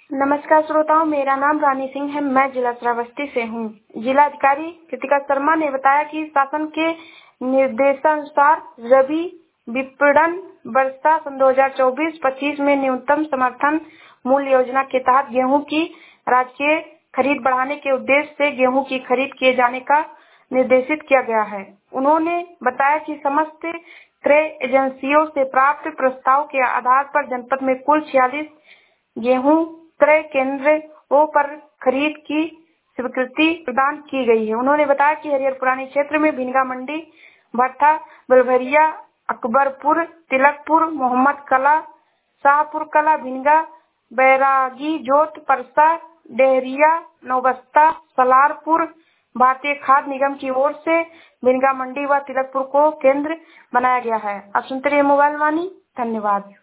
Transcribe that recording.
नमस्कार श्रोताओं, मेरा नाम रानी सिंह है। मैं जिला श्रावस्ती से हूँ। जिला अधिकारी कृतिका शर्मा ने बताया कि शासन के निर्देशानुसार रबी विपणन वर्षा सन 2024-25 में न्यूनतम समर्थन मूल्य योजना के तहत गेहूं की राजकीय खरीद बढ़ाने के उद्देश्य से गेहूं की खरीद किए जाने का निर्देशित किया गया है। उन्होंने बताया कि समस्त क्रय एजेंसियों से प्राप्त प्रस्ताव के आधार पर जनपद में कुल 46 गेहूं क्रय केंद्रों पर खरीद की स्वीकृति प्रदान की गई है। उन्होंने बताया कि हरिहर पुरानी क्षेत्र में भिनगा मंडी, भट्टा, बलभरिया, अकबरपुर, तिलकपुर, मोहम्मद कला, शाहपुर कला, भिनगा, बैरागी जोत, परसा, डेहरिया, नौबस्ता, सलारपुर भारतीय खाद्य निगम की ओर से भिनगा मंडी व तिलकपुर को केंद्र बनाया गया है। अब सुनते रहिए मोबाइल वाणी। धन्यवाद।